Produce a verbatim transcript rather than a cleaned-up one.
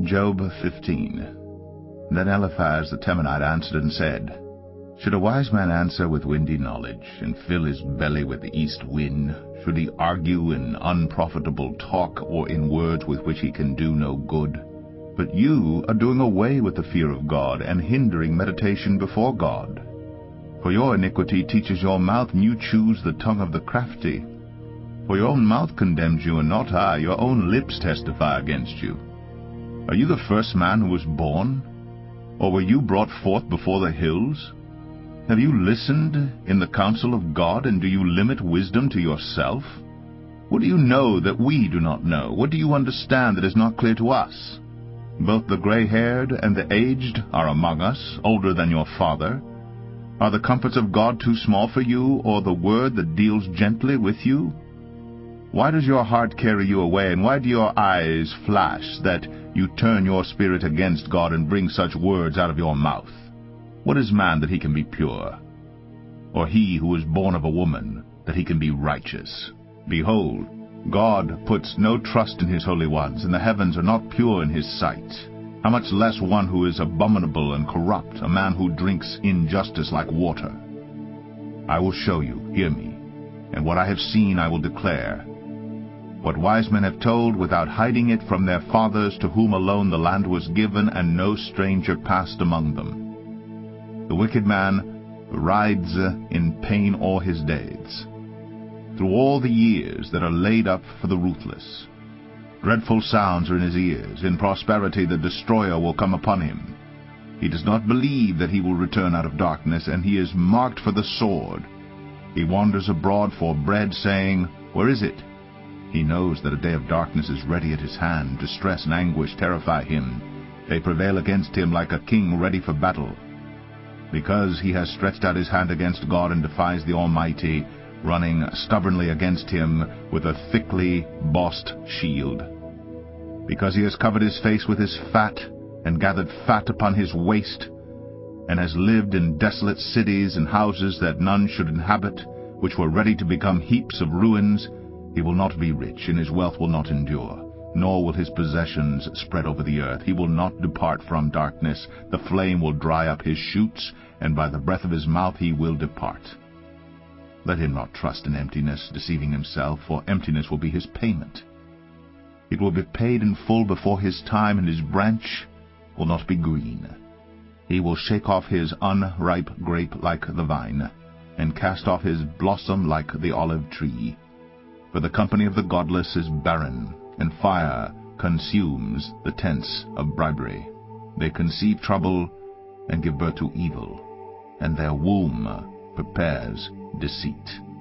Job fifteen. Then Eliphaz the Temanite answered and said, Should a wise man answer with windy knowledge, and fill his belly with the east wind? Should he argue in unprofitable talk, or in words with which he can do no good? But you are doing away with the fear of God, and hindering meditation before God. For your iniquity teaches your mouth, and you choose the tongue of the crafty. For your own mouth condemns you, and not I. Your own lips testify against you. Are you the first man who was born? Or were you brought forth before the hills? Have you listened in the counsel of God, and do you limit wisdom to yourself? What do you know that we do not know? What do you understand that is not clear to us? Both the gray-haired and the aged are among us, older than your father. Are the comforts of God too small for you, or the word that deals gently with you? Why does your heart carry you away, and why do your eyes flash, that you turn your spirit against God and bring such words out of your mouth? What is man that he can be pure? Or he who is born of a woman, that he can be righteous? Behold, God puts no trust in his holy ones, and the heavens are not pure in his sight. How much less one who is abominable and corrupt, a man who drinks injustice like water? I will show you, hear me, and what I have seen I will declare. What wise men have told without hiding it from their fathers, to whom alone the land was given, and no stranger passed among them. The wicked man rides in pain all his days, through all the years that are laid up for the ruthless. Dreadful sounds are in his ears. In prosperity the destroyer will come upon him. He does not believe that he will return out of darkness, and he is marked for the sword. He wanders abroad for bread, saying, Where is it? He knows that a day of darkness is ready at his hand. Distress and anguish terrify him. They prevail against him like a king ready for battle. Because he has stretched out his hand against God and defies the Almighty, running stubbornly against him with a thickly bossed shield. Because he has covered his face with his fat, and gathered fat upon his waist, and has lived in desolate cities and houses that none should inhabit, which were ready to become heaps of ruins, he will not be rich, and his wealth will not endure, nor will his possessions spread over the earth. He will not depart from darkness. The flame will dry up his shoots, and by the breath of his mouth he will depart. Let him not trust in emptiness, deceiving himself, for emptiness will be his payment. It will be paid in full before his time, and his branch will not be green. He will shake off his unripe grape like the vine, and cast off his blossom like the olive tree. For the company of the godless is barren, and fire consumes the tents of bribery. They conceive trouble and give birth to evil, and their womb prepares deceit.